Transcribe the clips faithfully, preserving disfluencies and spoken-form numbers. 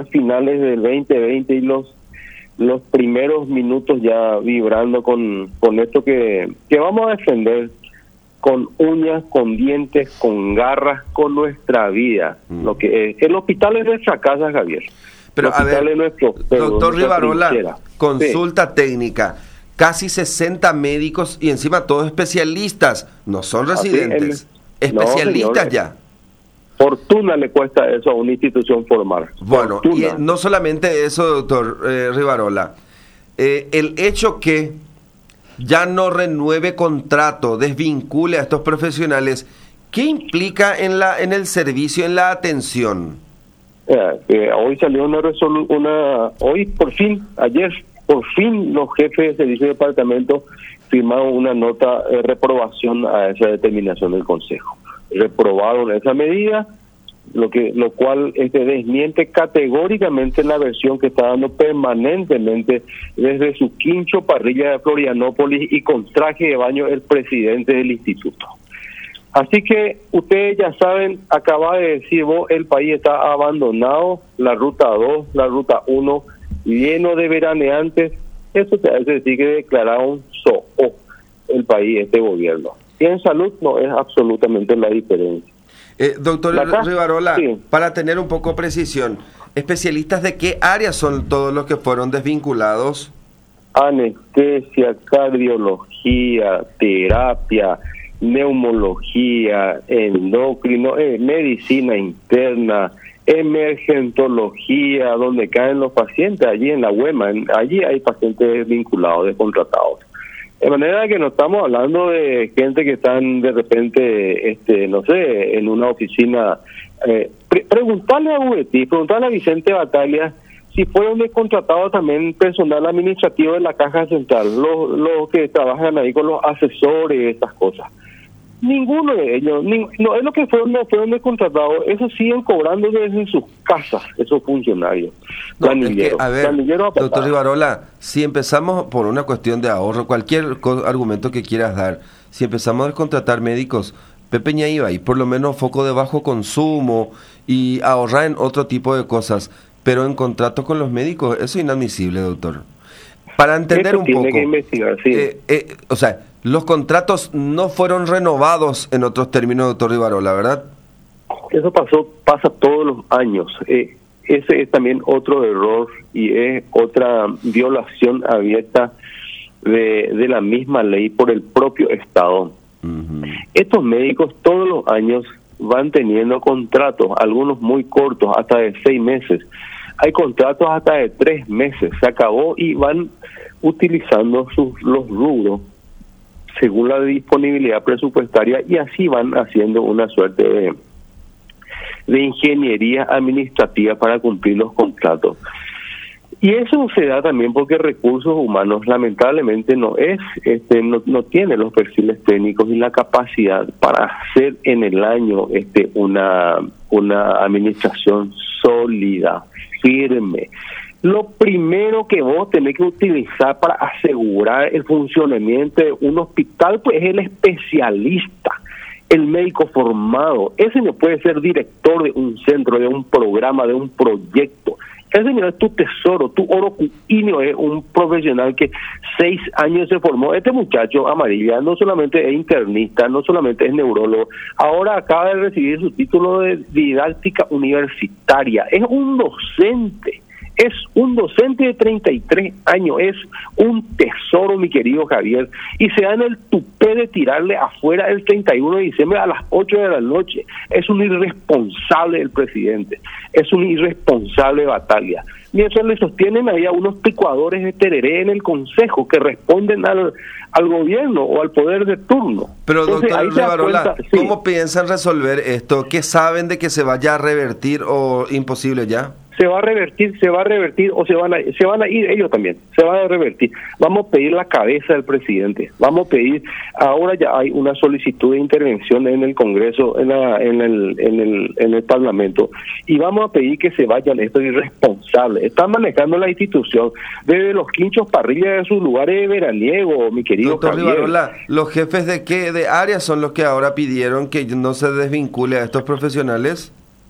finales del veinte veinte y los los primeros minutos ya vibrando con, con esto que, que vamos a defender con uñas, con dientes, con garras, con nuestra vida. Mm. Lo que es, el hospital es nuestra casa, Javier. Pero a ver, nuestro, doctor Rivarola, consulta sí. técnica. Casi sesenta médicos y encima todos especialistas, no son residentes, el, especialistas no, ya. Fortuna le cuesta eso a una institución formal. Bueno, Fortuna. Y no solamente eso, doctor eh, Rivarola, eh, el hecho que ya no renueve contrato, desvincule a estos profesionales, ¿qué implica en la en el servicio, en la atención? Eh, eh, hoy salió una resolu- una hoy por fin, ayer, por fin los jefes de servicio de departamento firmaron una nota de reprobación a esa determinación del Consejo. Reprobaron esa medida, lo que lo cual este desmiente categóricamente la versión que está dando permanentemente desde su quincho parrilla de Florianópolis y con traje de baño el presidente del instituto. Así que ustedes ya saben, acaba de decir vos, el país está abandonado, la ruta dos, la ruta uno, lleno de veraneantes. Eso te hace decir que declararon S O O el país, este gobierno. Y en salud no es absolutamente la diferencia. Eh, doctor Rivarola, sí. Para tener un poco precisión, ¿especialistas de qué áreas son todos los que fueron desvinculados? Anestesia, cardiología, terapia, neumología, endocrino, eh, medicina interna, emergentología, donde caen los pacientes, allí en la UEMA, en, allí hay pacientes vinculados, descontratados. De manera que no estamos hablando de gente que están de repente, este, no sé, en una oficina. Eh, pre- preguntarle a Ubeti, preguntarle a Vicente Batalla si fueron descontratados también personal administrativo de la Caja Central, los, los que trabajan ahí con los asesores y estas cosas. Ninguno de ellos, ni, no es lo que fueron, no fueron descontratados, esos siguen cobrando desde sus casas, esos funcionarios. No, es que, a ver, doctor Rivarola, si empezamos por una cuestión de ahorro, cualquier co- argumento que quieras dar, si empezamos a descontratar médicos, Pepe Ñaiba, y por lo menos foco de bajo consumo y ahorrar en otro tipo de cosas, pero en contrato con los médicos, eso es inadmisible, doctor. Para entender Eso un tiene poco, que investigar, sí. eh, eh, o sea, los contratos no fueron renovados en otros términos, doctor Rivarola, ¿verdad? Eso pasó, pasa todos los años. Eh, ese es también otro error y es otra violación abierta de, de la misma ley por el propio Estado. Uh-huh. Estos médicos todos los años van teniendo contratos, algunos muy cortos, hasta de seis meses. Hay contratos hasta de tres meses. Se acabó y van utilizando sus los rubros según la disponibilidad presupuestaria y así van haciendo una suerte de, de ingeniería administrativa para cumplir los contratos. Y eso se da también porque recursos humanos lamentablemente no es, este, no, no tiene los perfiles técnicos y la capacidad para hacer en el año este una una administración sólida, firme. Lo primero que vos tenés que utilizar para asegurar el funcionamiento de un hospital pues es el especialista, el médico formado. Ese no puede ser director de un centro, de un programa, de un proyecto. Ese no es tu tesoro, tu oro cuquíneo, es un profesional que seis años se formó. Este muchacho Amarilla no solamente es internista, no solamente es neurólogo, ahora acaba de recibir su título de didáctica universitaria. Es un docente. Es un docente de treinta y tres años, es un tesoro, mi querido Javier, y se dan el tupé de tirarle afuera el treinta y uno de diciembre a las ocho de la noche. Es un irresponsable el presidente, es un irresponsable Batalla. Mientras le sostienen ahí a unos picuadores de tereré en el Consejo que responden al, al gobierno o al poder de turno. Pero Entonces, doctor Rivarola, sí. ¿Cómo piensan resolver esto? ¿Qué saben de que se vaya a revertir o imposible ya? Se va a revertir, se va a revertir o se van a se van a ir ellos también, se van a revertir. Vamos a pedir la cabeza del presidente, vamos a pedir, ahora ya hay una solicitud de intervención en el Congreso, en la, en el en el en el Parlamento, y vamos a pedir que se vayan estos irresponsables. Están manejando la institución desde los quinchos parrillas de sus lugares de veraniego, mi querido doctor Javier. Rivarola, ¿los jefes de qué de área son los que ahora pidieron que no se desvincule a estos profesionales?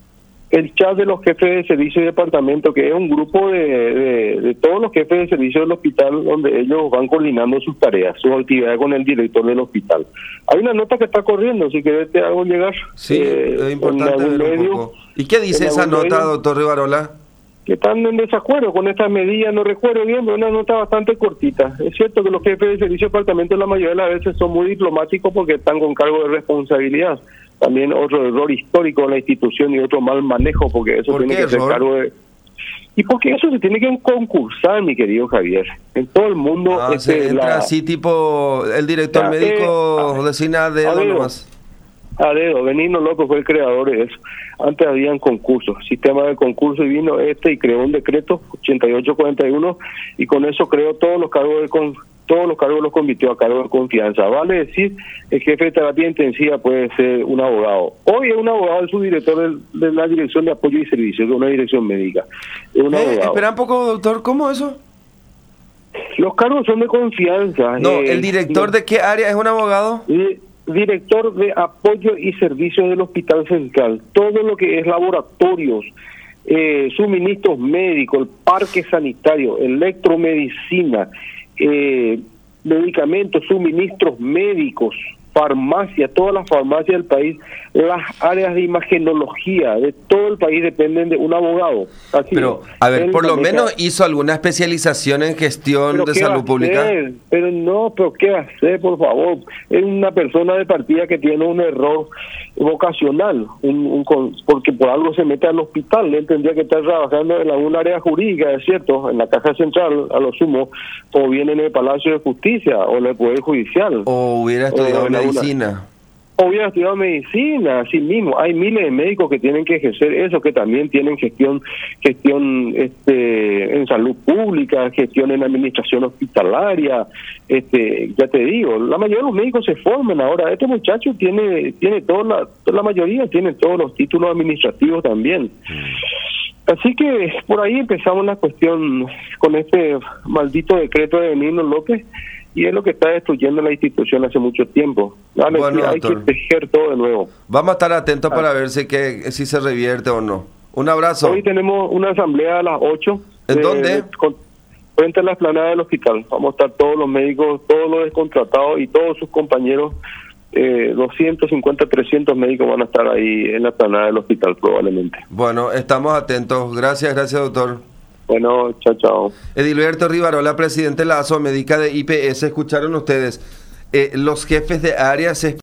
el chat de los jefes de servicio y departamento, que es un grupo de, de, de todos los jefes de servicio del hospital, donde ellos van coordinando sus tareas, sus actividades con el director del hospital. Hay una nota que está corriendo, si querés te hago llegar. Sí, eh, es importante ver un medio, poco. ¿Y qué dice esa nota, medio, doctor Rivarola? Que están en desacuerdo con estas medidas, no recuerdo bien, pero una nota bastante cortita. Es cierto que los jefes de servicio de departamento la mayoría de las veces son muy diplomáticos porque están con cargo de responsabilidad. También otro error histórico en la institución y otro mal manejo, porque eso ¿Por tiene que ser cargo de... Y porque eso se tiene que concursar, mi querido Javier. En todo el mundo... Ah, este, se entra la... así tipo el director ya, médico eh, designa a dedo nomás. A dedo, Benigno López fue el creador de eso. Antes habían concursos, sistema de concurso, y vino este y creó un decreto ochenta y ocho cuarenta y uno y con eso creó todos los cargos de con, todos los cargos los convirtió a cargo de confianza. Vale decir, el jefe de terapia intensiva puede ser un abogado. Hoy es un abogado, el subdirector del, de la Dirección de Apoyo y Servicios, de una dirección médica. Es un eh, abogado. Espera un poco, doctor, ¿cómo eso? Los cargos son de confianza. No, eh, ¿el director no, de qué área es un abogado? Eh, director de apoyo y servicios del Hospital Central, todo lo que es laboratorios, eh, suministros médicos, el parque sanitario, electromedicina, eh, medicamentos, suministros médicos, farmacia, todas las farmacias del país, las áreas de imagenología de todo el país dependen de un abogado. Así pero, a ver, por lo menos hizo alguna especialización en gestión de salud pública. Pero no, pero ¿qué hacer, por favor? Es una persona de partida que tiene un error vocacional, un, un, porque por algo se mete al hospital. Él tendría que estar trabajando en algún área jurídica, es cierto, en la Caja Central, a lo sumo, o bien en el Palacio de Justicia, o en el Poder Judicial. O hubiera estudiado o medicina. O hubiera estudiado medicina, así mismo. Hay miles de médicos que tienen que ejercer eso, que también tienen gestión gestión este en salud pública, gestión en administración hospitalaria. este Ya te digo, la mayoría de los médicos se forman ahora. Este muchacho tiene tiene toda la, la mayoría tiene todos los títulos administrativos también. Así que por ahí empezamos la cuestión con este maldito decreto de Benigno López, y es lo que está destruyendo la institución hace mucho tiempo. Vale, bueno, hay doctor, que tejer todo de nuevo. Vamos a estar atentos ah. para ver si, que, si se revierte o no. Un abrazo. Hoy tenemos una asamblea a las ocho. ¿En de, dónde? Con, frente a la explanada del hospital. Vamos a estar todos los médicos, todos los descontratados y todos sus compañeros. Eh, doscientos cincuenta, trescientos médicos van a estar ahí en la explanada del hospital probablemente. Bueno, estamos atentos. Gracias, gracias, doctor. Bueno, chao, chao. Edilberto Rivarola, presidente de la ASO Médica de I P S. Escucharon ustedes, eh, los jefes de área se